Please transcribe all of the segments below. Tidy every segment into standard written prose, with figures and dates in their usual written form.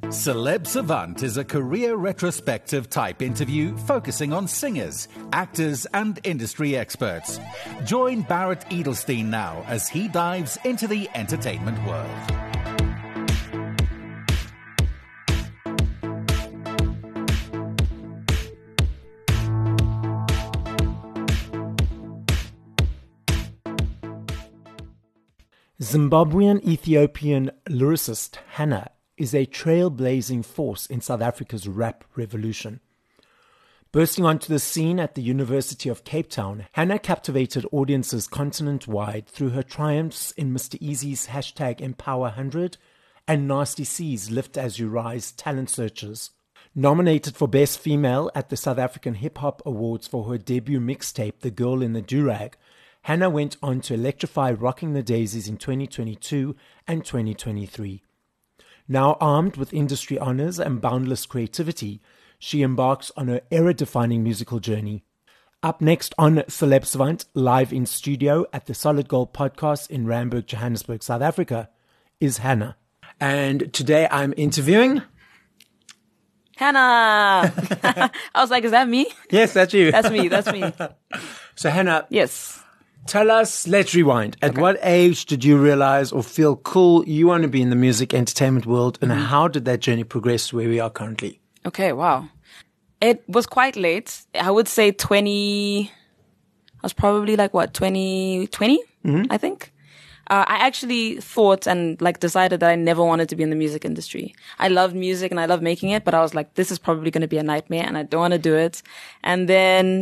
Celeb Savant is a career retrospective type interview focusing on singers, actors, and industry experts. Join Barrett Edelstein now as he dives into the entertainment world. Zimbabwean-Ethiopian lyricist Hannah is a trailblazing force in South Africa's rap revolution. Bursting onto the scene at the University of Cape Town, Hannah captivated audiences continent-wide through her triumphs in Mr. Easy's #Empower100 and Nasty C's Lift As You Rise talent searches. Nominated for Best Female at the South African Hip Hop Awards for her debut mixtape, The Girl in the Durag, Hannah went on to electrify Rocking the Daisies in 2022 and 2023. Now armed with industry honors and boundless creativity, she embarks on her era-defining musical journey. Up next on Celeb Savant, live in studio at the Solid Gold Podcast in Randburg, Johannesburg, South Africa, is Hannah. And today I'm interviewing... Hannah! I was like, is that me? Yes, that's you. That's me. So Hannah... Yes. Tell us, let's rewind. At what age did you realize or feel cool you want to be in the music entertainment world, and how did that journey progress to where we are currently? Okay, wow. It was quite late. I would say I was probably 2020, I think. I actually thought and decided that I never wanted to be in the music industry. I loved music and I loved making it, but I was like, this is probably going to be a nightmare and I don't want to do it. And then,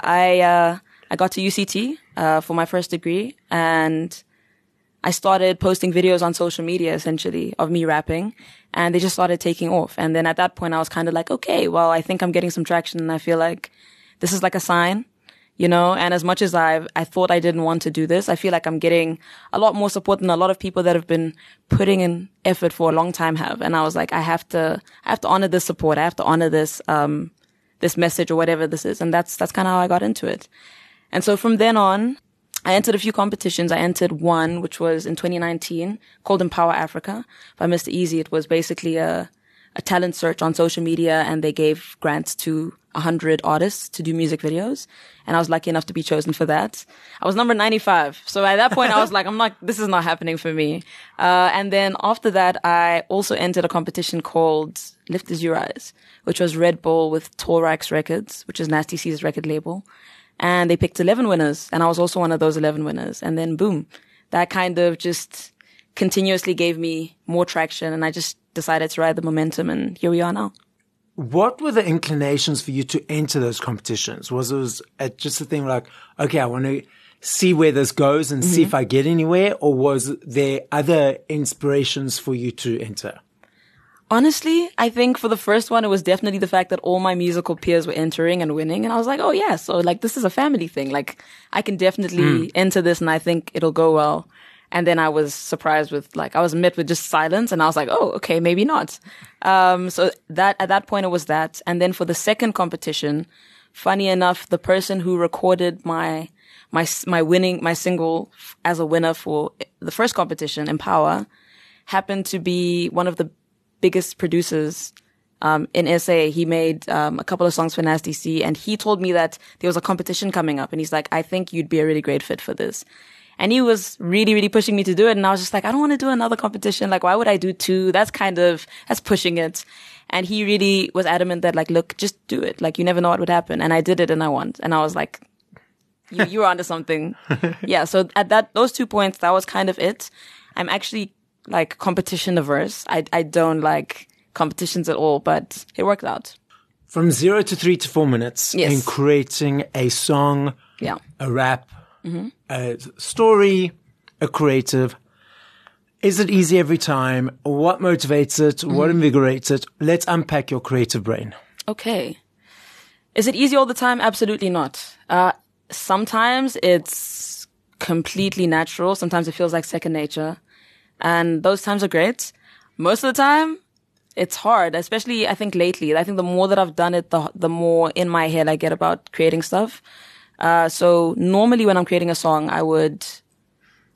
I got to UCT for my first degree, and I started posting videos on social media, essentially, of me rapping, and they just started taking off. And then at that point, I was kind of like, okay, well, I think I'm getting some traction, and I feel like this is like a sign, you know? And as much as I thought I didn't want to do this, I feel like I'm getting a lot more support than a lot of people that have been putting in effort for a long time have. And I was like, I have to honor this support. I have to honor this, this message or whatever this is. And that's kind of how I got into it. And so from then on, I entered a few competitions. I entered one, which was in 2019, called Empower Africa by Mr. Easy. It was basically a talent search on social media, and they gave grants to 100 artists to do music videos. And I was lucky enough to be chosen for that. I was number 95. So at that point, I was like, this is not happening for me. And then after that, I also entered a competition called Lift As You Rise, which was Red Bull with Torax Records, which is Nasty C's record label. And they picked 11 winners, and I was also one of those 11 winners. And then boom, that kind of just continuously gave me more traction, and I just decided to ride the momentum, and here we are now. What were the inclinations for you to enter those competitions? Was it just a thing like, okay, I want to see where this goes and see if I get anywhere, or was there other inspirations for you to enter? Honestly, I think for the first one, it was definitely the fact that all my musical peers were entering and winning. And I was like, oh yeah, so this is a family thing. I can definitely enter this and I think it'll go well. And then I was surprised with I was met with just silence, and I was like, oh, okay, maybe not. So that, at that point it was that. And then for the second competition, funny enough, the person who recorded my single as a winner for the first competition, Empower, happened to be one of the biggest producers in SA. He made a couple of songs for Nasty C, and he told me that there was a competition coming up, and he's like, I think you'd be a really great fit for this. And he was really, really pushing me to do it, and I was just like, I don't want to do another competition. Why would I do two? That's pushing it. And he really was adamant that look, just do it. You never know what would happen. And I did it and I won. And I was like, you were onto something. Yeah. So at those 2 points, that was kind of it. I'm actually competition averse. I don't like competitions at all, but it worked out. From 0 to 3 to 4 minutes in creating a song, a rap, a story, a creative. Is it easy every time? What motivates it? What invigorates it? Let's unpack your creative brain. Okay. Is it easy all the time? Absolutely not. Sometimes it's completely natural. Sometimes it feels like second nature. And those times are great. Most of the time, it's hard, especially I think lately. I think the more that I've done it, the more in my head I get about creating stuff. So normally when I'm creating a song, I would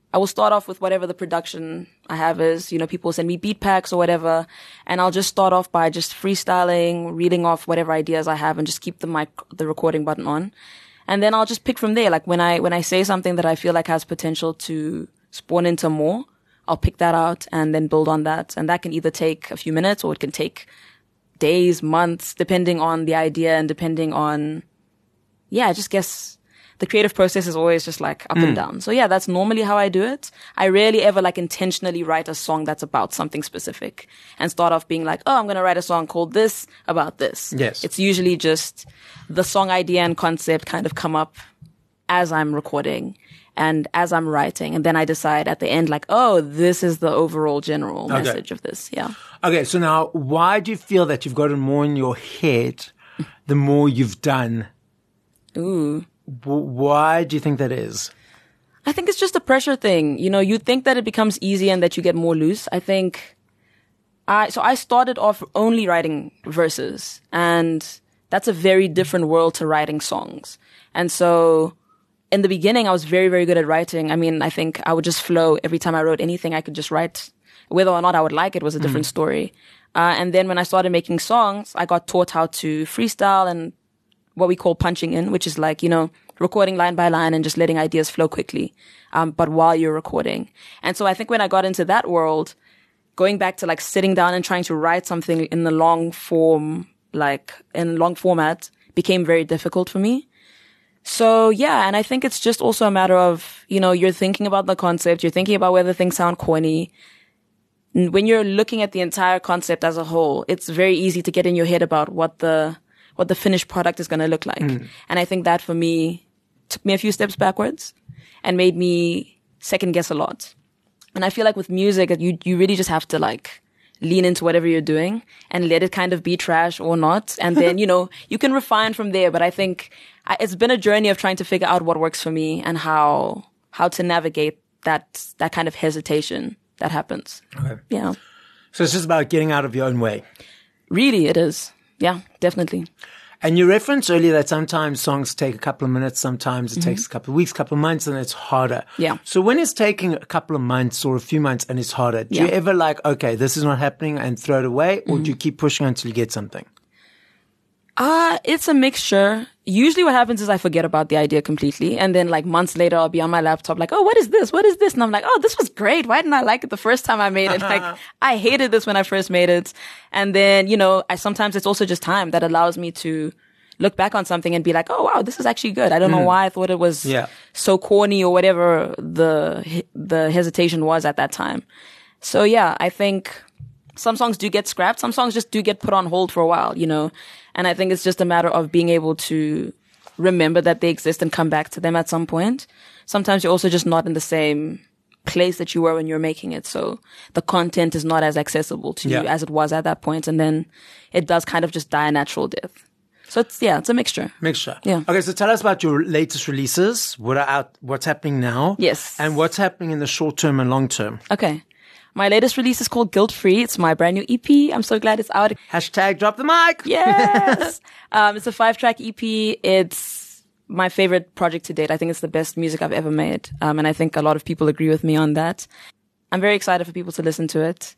I will start off with whatever the production I have is. People send me beat packs or whatever, and I'll just start off by just freestyling, reading off whatever ideas I have, and just keep the recording button on. And then I'll just pick from there. Like when I say something that I feel like has potential to spawn into more, I'll pick that out and then build on that. And that can either take a few minutes or it can take days, months, depending on the idea and depending on, I just guess the creative process is always just like up and down. So that's normally how I do it. I rarely ever like intentionally write a song that's about something specific and start off being like, oh, I'm going to write a song called this about this. Yes. It's usually just the song idea and concept kind of come up as I'm recording and as I'm writing. And then I decide at the end, like, oh, this is the overall general message of this. Yeah. Okay. So now why do you feel that you've gotten more in your head the more you've done? Ooh. Why do you think that is? I think it's just a pressure thing. You think that it becomes easy and that you get more loose. I think I started off only writing verses, and that's a very different world to writing songs. And so in the beginning, I was very, very good at writing. I mean, I think I would just flow every time I wrote anything. I could just write. Whether or not I would like it was a different story. And then when I started making songs, I got taught how to freestyle and what we call punching in, which is like, recording line by line and just letting ideas flow quickly, but while you're recording. And so I think when I got into that world, going back to like sitting down and trying to write something in the long form, like in long format, became very difficult for me. So and I think it's just also a matter of, you're thinking about the concept, you're thinking about whether things sound corny. When you're looking at the entire concept as a whole, it's very easy to get in your head about what the finished product is going to look like. And I think that for me took me a few steps backwards and made me second guess a lot. And I feel like with music, you really just have to like lean into whatever you're doing and let it kind of be trash or not. And then, you can refine from there. But I think it's been a journey of trying to figure out what works for me and how to navigate that kind of hesitation that happens. Okay. Yeah. So it's just about getting out of your own way. Really, it is. Yeah, definitely. And you referenced earlier that sometimes songs take a couple of minutes, sometimes it takes a couple of weeks, couple of months, and it's harder. Yeah. So when it's taking a couple of months or a few months and it's harder, do you ever like, okay, this is not happening and throw it away, or do you keep pushing until you get something? It's a mixture. Usually what happens is I forget about the idea completely. And then like months later, I'll be on my laptop like, oh, what is this? What is this? And I'm like, oh, this was great. Why didn't I like it the first time I made it? Like I hated this when I first made it. And then, sometimes it's also just time that allows me to look back on something and be like, oh, wow, this is actually good. I don't know why I thought it was so corny or whatever the hesitation was at that time. So I think some songs do get scrapped. Some songs just do get put on hold for a while, And I think it's just a matter of being able to remember that they exist and come back to them at some point. Sometimes you're also just not in the same place that you were when you were making it. So the content is not as accessible to you as it was at that point. And then it does kind of just die a natural death. So it's a mixture. Yeah. Okay, so tell us about your latest releases. What are out? What's happening now? Yes. And what's happening in the short term and long term? Okay. My latest release is called Guilt Free. It's my brand new EP. I'm so glad it's out. # drop the mic. Yes. It's a 5-track EP. It's my favorite project to date. I think it's the best music I've ever made. And I think a lot of people agree with me on that. I'm very excited for people to listen to it.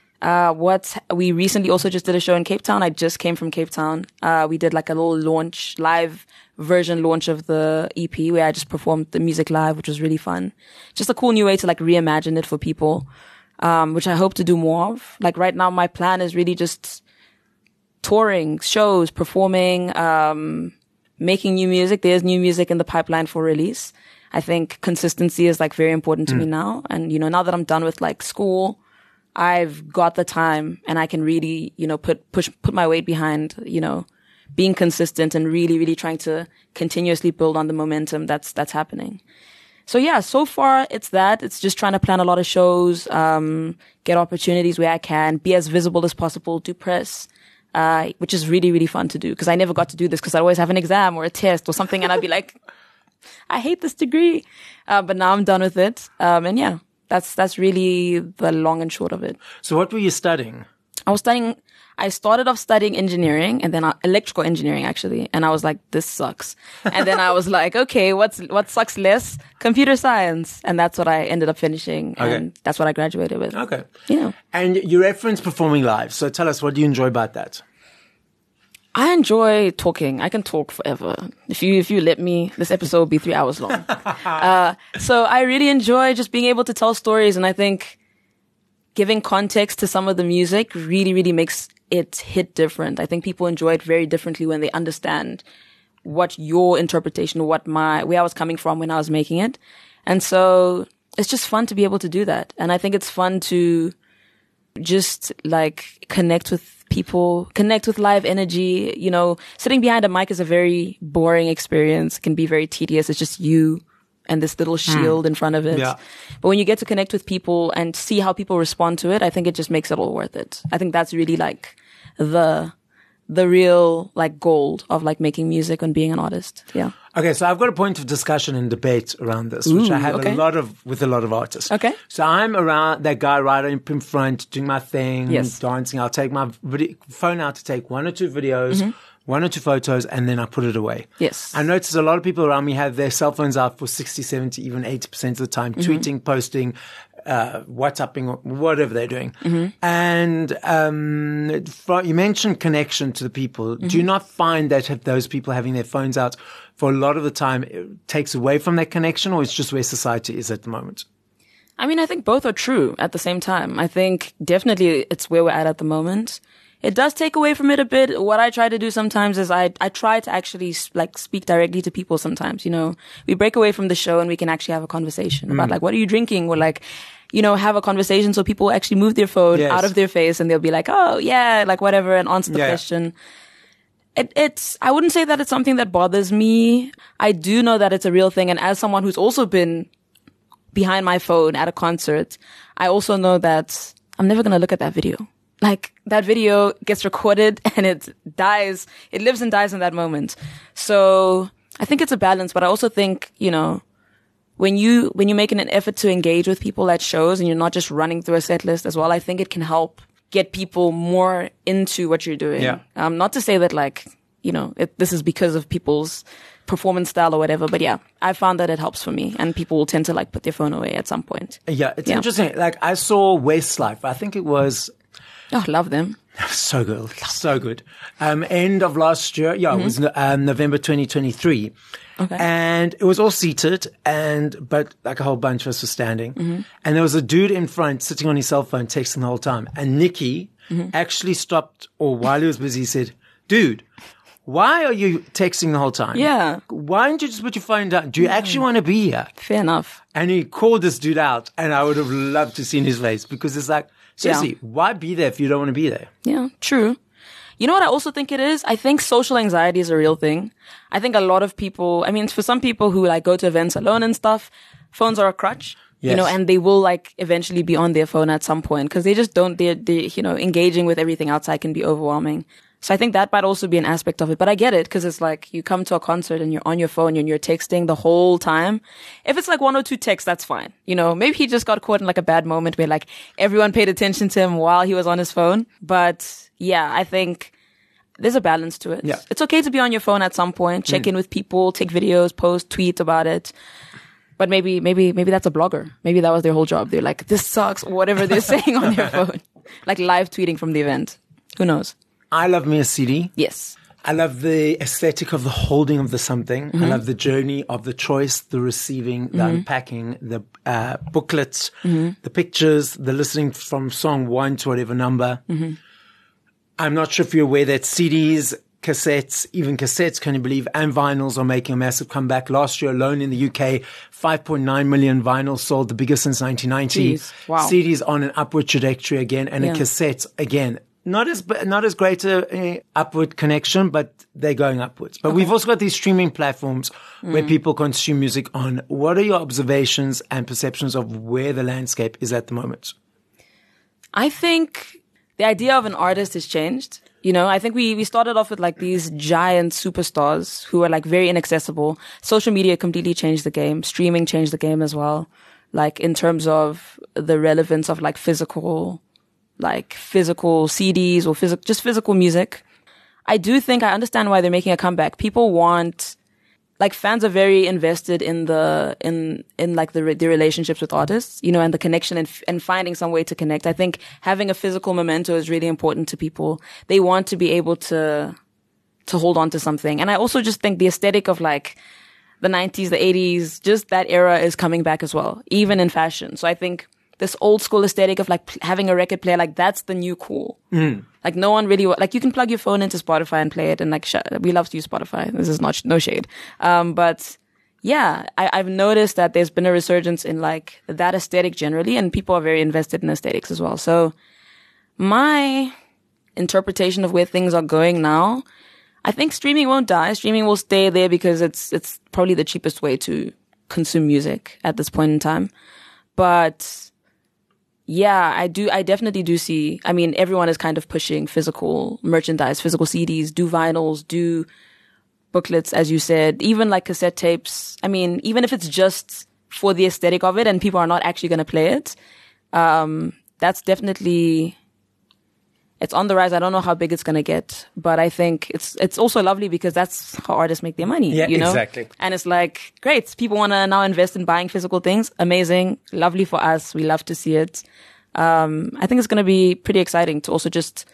We recently also just did a show in Cape Town. I just came from Cape Town. We did like a little live version launch of the EP where I just performed the music live, which was really fun. Just a cool new way to like reimagine it for people. Which I hope to do more of. Like right now, my plan is really just touring, shows, performing, making new music. There's new music in the pipeline for release. I think consistency is like very important to me now. And, now that I'm done with like school, I've got the time and I can really, put my weight behind, being consistent and really, really trying to continuously build on the momentum that's happening. So so far it's that. It's just trying to plan a lot of shows, get opportunities where I can, be as visible as possible, do press, which is really, really fun to do because I never got to do this because I always have an exam or a test or something and I'd be like, I hate this degree. But now I'm done with it. And that's really the long and short of it. So what were you studying? I started off studying engineering and then electrical engineering actually. And I was like, this sucks. And then I was like, okay, what sucks less? Computer science. And that's what I ended up finishing. And that's what I graduated with. Okay. Yeah. And you reference performing live. So tell us, what do you enjoy about that? I enjoy talking. I can talk forever. If you let me, this episode will be 3 hours long. So I really enjoy just being able to tell stories. And I think giving context to some of the music really, really makes it hit different. I think people enjoy it very differently when they understand what your interpretation, where I was coming from when I was making it. And so it's just fun to be able to do that. And I think it's fun to just like connect with people, connect with live energy. You know, sitting behind a mic is a very boring experience. It can be very tedious. It's just you and this little shield in front of it. Yeah. But when you get to connect with people and see how people respond to it, I think it just makes it all worth it. I think that's really like the real like gold of like making music and being an artist. Yeah. Okay, so I've got a point of discussion and debate around this, which I have with a lot of artists. Okay. So I'm around that guy right in front, doing my thing, dancing. I'll take my phone out to take 1 or 2 videos, 1 or 2 photos, and then I put it away. Yes. I notice a lot of people around me have their cell phones out for 60, 70, even 80% of the time, tweeting, posting, WhatsApping, whatever they're doing. And you mentioned connection to the people. Do you not find that those people having their phones out for a lot of the time it takes away from that connection, or it's just where society is at the moment? I mean, I think both are true at the same time. I think definitely it's where we're at the moment. It does take away from it a bit. What I try to do sometimes is I try to actually like speak directly to people sometimes, you know. We break away from the show and we can actually have a conversation about like, what are you drinking? Or like, you know, have a conversation so people actually move their phone out of their face and they'll be like, oh yeah, like whatever, and answer the question. I wouldn't say that it's something that bothers me. I do know that it's a real thing. And as someone who's also been behind my phone at a concert, I also know that I'm never going to look at that video. Like that video gets recorded and it dies. It lives and dies in that moment. So I think it's a balance, but I also think, you know, when you're making an effort to engage with people at shows and you're not just running through a set list as well, I think it can help get people more into what you're doing. Yeah. Not to say that like, you know, this is because of people's performance style or whatever, but yeah, I found that it helps for me and people will tend to like put their phone away at some point. Yeah. It's interesting. Like I saw Westlife. I think it was, oh, love them. So good. So good. End of last year. Yeah, it was November 2023. Okay. And it was all seated but like a whole bunch of us were standing. And there was a dude in front sitting on his cell phone texting the whole time. And Nikki actually stopped, or while he was busy, he said, dude, why are you texting the whole time? Yeah. Why don't you just put your phone down? Do you actually want to be here? Fair enough. And he called this dude out and I would have loved to see his face because it's like, seriously, why be there if you don't want to be there? Yeah, true. You know what I also think it is? I think social anxiety is a real thing. I think a lot of people, I mean, for some people who like go to events alone and stuff, phones are a crutch, you know, and they will like eventually be on their phone at some point because they just don't, they you know, engaging with everything outside can be overwhelming. So I think that might also be an aspect of it. But I get it because it's like you come to a concert and you're on your phone and you're texting the whole time. If it's like 1 or 2 texts, that's fine. You know, maybe he just got caught in like a bad moment where like everyone paid attention to him while he was on his phone. But yeah, I think there's a balance to it. Yeah. It's okay to be on your phone at some point, check in with people, take videos, post, tweet about it. But maybe that's a blogger. Maybe that was their whole job. They're like, this sucks, or whatever they're saying on their phone. Like live tweeting from the event. Who knows? I love me a CD. Yes. I love the aesthetic of the holding of the something. I love the journey of the choice, the receiving, the unpacking, the booklets, the pictures, the listening from song 1 to whatever number. I'm not sure if you're aware that CDs, cassettes, even cassettes, can you believe, and vinyls are making a massive comeback. Last year alone in the UK, 5.9 million vinyls sold, the biggest since 1990. Jeez, wow. CDs on an upward trajectory again, and a cassette again. Not as great a upward connection, but they're going upwards. But we've also got these streaming platforms where people consume music on. What are your observations and perceptions of where the landscape is at the moment? I think the idea of an artist has changed. You know, I think we started off with like these giant superstars who are like very inaccessible. Social media completely changed the game. Streaming changed the game as well. Like in terms of the relevance of like physical like physical CDs or just physical music. I do think I understand why they're making a comeback. People want, like, fans are very invested in their relationships with artists, you know, and the connection and finding some way to connect. I think having a physical memento is really important to people. They want to be able to hold on to something. And I also just think the aesthetic of like the 90s, the 80s, just that era is coming back as well, even in fashion. So I think this old school aesthetic of like having a record player, like that's the new cool. Like no one really, like you can plug your phone into Spotify and play it, and like we love to use Spotify. This is no shade. But yeah, I've noticed that there's been a resurgence in like that aesthetic generally, and people are very invested in aesthetics as well. So my interpretation of where things are going now, I think streaming won't die. Streaming will stay there because it's probably the cheapest way to consume music at this point in time. But yeah, I definitely do see, I mean, everyone is kind of pushing physical merchandise, physical CDs, do vinyls, do booklets, as you said, even like cassette tapes. I mean, even if it's just for the aesthetic of it and people are not actually going to play it, that's definitely, it's on the rise. I don't know how big it's going to get, but I think it's also lovely because that's how artists make their money, Yeah, you know? exactly. And it's like, great. People want to now invest in buying physical things. Amazing. Lovely for us. We love to see it. I think it's going to be pretty exciting to also just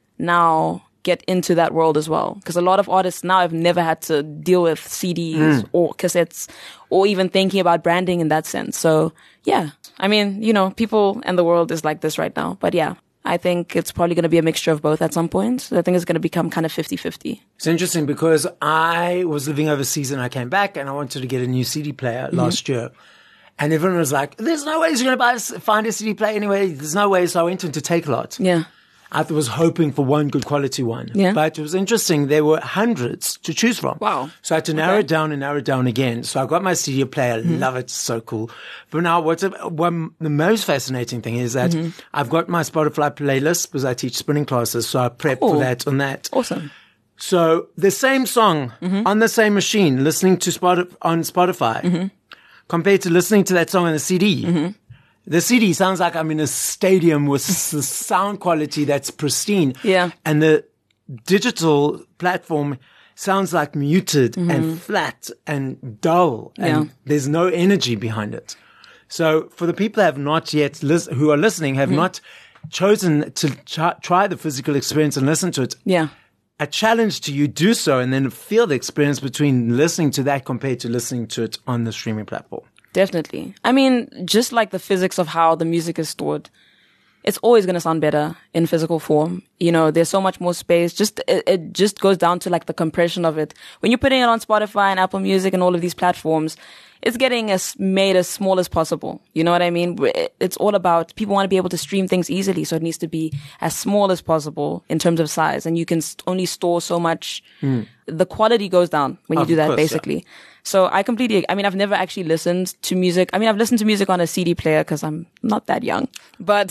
now get into that world as well. Because a lot of artists now have never had to deal with CDs or cassettes or even thinking about branding in that sense. So yeah, I mean, you know, people and the world is like this right now. But yeah, I think it's probably going to be a mixture of both at some point. So I think it's going to become kind of 50-50. It's interesting because I was living overseas and I came back and I wanted to get a new CD player last year. And everyone was like, there's no way you're going to find a CD player anyway. There's no way. So I went into Takealot. Yeah. I was hoping for one good quality one. Yeah. But it was interesting. There were hundreds to choose from. Wow. So I had to narrow it down and narrow it down again. So I got my CD player. Love it. So cool. But now the most fascinating thing is that I've got my Spotify playlist because I teach spinning classes. So I prep for that on that. Awesome. So the same song on the same machine, listening to on Spotify, compared to listening to that song on the CD. The CD sounds like I'm in a stadium with the sound quality that's pristine. Yeah. And the digital platform sounds like muted and flat and dull. And there's no energy behind it. So for the people that have not yet who are listening, have not chosen to try the physical experience and listen to it. Yeah. A challenge to you, do so and then feel the experience between listening to that compared to listening to it on the streaming platform. Definitely. I mean, just like the physics of how the music is stored, it's always going to sound better in physical form. You know, there's so much more space. It just goes down to like the compression of it. When you're putting it on Spotify and Apple Music and all of these platforms, it's getting made as small as possible. You know what I mean? It's all about, people want to be able to stream things easily. So it needs to be as small as possible in terms of size. And you can only store so much. The quality goes down when you do that, basically. Yeah. So I've never actually listened to music. I mean, I've listened to music on a CD player because I'm not that young, but,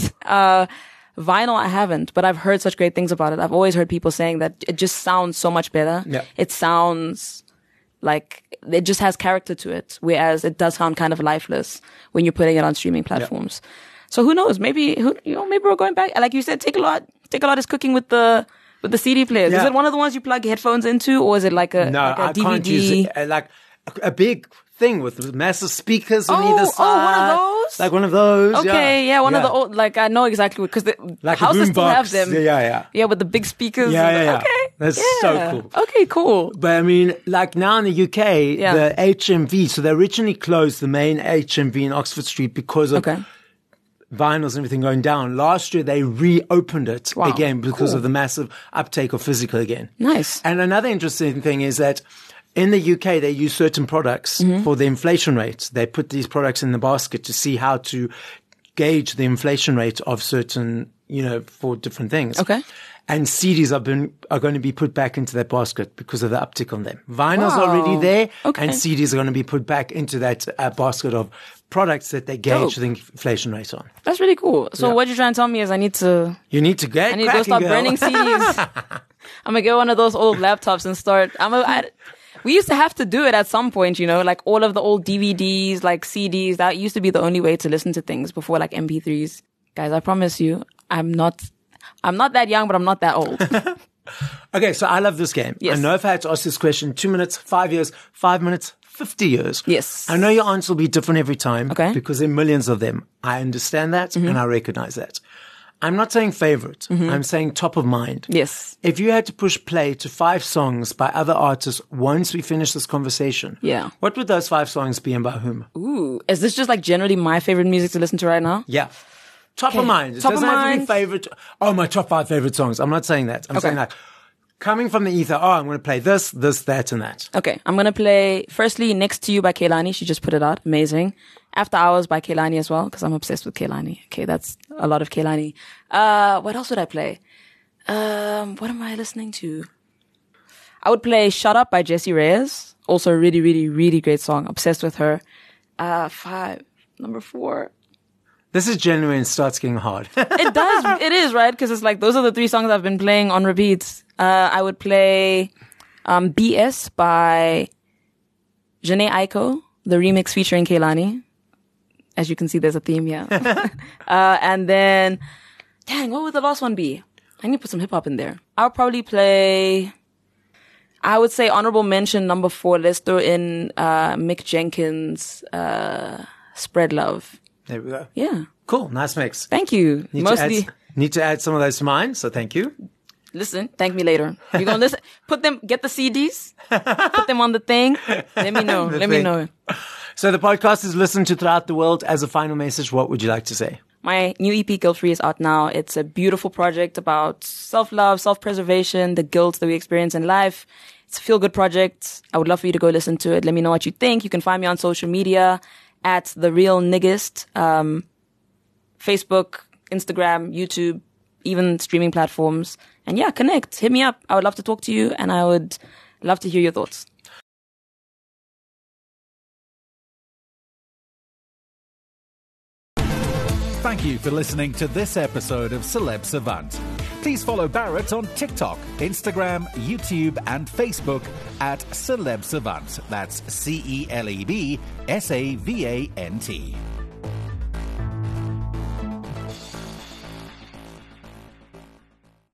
vinyl, I haven't, but I've heard such great things about it. I've always heard people saying that it just sounds so much better. Yeah. It sounds like it just has character to it, whereas it does sound kind of lifeless when you're putting it on streaming platforms. Yeah. So who knows? Maybe we're going back. Like you said, Takealot is cooking with the CD players. Yeah. Is it one of the ones you plug headphones into, or is it like a DVD? Can't use it, like a big thing with massive speakers on either side. Oh, one of those? Like one of those. Okay, yeah, one of the old, like I know exactly, because the like houses still have them. Yeah, with the big speakers. Yeah. Okay. That's so cool. Okay, cool. But I mean, like now in the UK, the HMV, so they originally closed the main HMV in Oxford Street because of vinyls and everything going down. Last year, they reopened it again because of the massive uptake of physical again. Nice. And another interesting thing is that in the UK, they use certain products for the inflation rate. They put these products in the basket to see how to gauge the inflation rate of certain, for different things. Okay. And CDs are going to be put back into that basket because of the uptick on them. Vinyl's already there, and CDs are going to be put back into that basket of products that they gauge the inflation rate on. That's really cool. So what you're trying to tell me is I need to go start burning CDs. I'm going to get one of those old laptops and start. We used to have to do it at some point, like all of the old DVDs, like CDs. That used to be the only way to listen to things before like MP3s. Guys, I promise you, I'm not that young, but I'm not that old. Okay, so I love this game. Yes. I know if I had to ask this question, 2 minutes, 5 years, 5 minutes, 50 years. Yes. I know your answer will be different every time. Okay. Because there are millions of them. I understand that and I recognize that. I'm not saying favorite. I'm saying top of mind. Yes. If you had to push play to 5 songs by other artists once we finish this conversation, Yeah. what would those 5 songs be and by whom? Ooh, is this just like generally my favorite music to listen to right now? Yeah. Top of mind. It Top of doesn't have to be mind. favorite. Oh, my top 5 favorite songs. I'm not saying that. I'm saying that. Coming from the ether, I'm going to play this, that, and that. Okay, I'm gonna play firstly "Next to You" by Kehlani. She just put it out, amazing. "After Hours" by Kehlani as well, because I'm obsessed with Kehlani. Okay, that's a lot of Kehlani. What else would I play? What am I listening to? I would play "Shut Up" by Jessie Reyes. Also a really, really, really great song. Obsessed with her. 5, number 4. This is genuine. It starts getting hard. It does. It is, right? Because it's like, those are the 3 songs I've been playing on repeat. I would play BS by Janae Aiko, the remix featuring Kehlani. As you can see, there's a theme here. And then, dang, what would the last one be? I need to put some hip-hop in there. I'll probably play, I would say honorable mention number 4. Let's throw in Mick Jenkins' Spread Love. There we go. Yeah. Cool. Nice mix. Thank you. Need to add some of those to mine, so thank you. Listen, thank me later. You're gonna listen. Get the CDs, put them on the thing. Let me know. Let me know. So the podcast is listened to throughout the world. As a final message, what would you like to say? My new EP, Guilt Free, is out now. It's a beautiful project about self-love, self-preservation, the guilt that we experience in life. It's a feel-good project. I would love for you to go listen to it. Let me know what you think. You can find me on social media at The Real Niggist, Facebook, Instagram, YouTube, even streaming platforms. And yeah, connect. Hit me up. I would love to talk to you, and I would love to hear your thoughts. Thank you for listening to this episode of Celeb Savant. Please follow Barrett on TikTok, Instagram, YouTube, and Facebook at Celeb Savant. That's CelebSavant.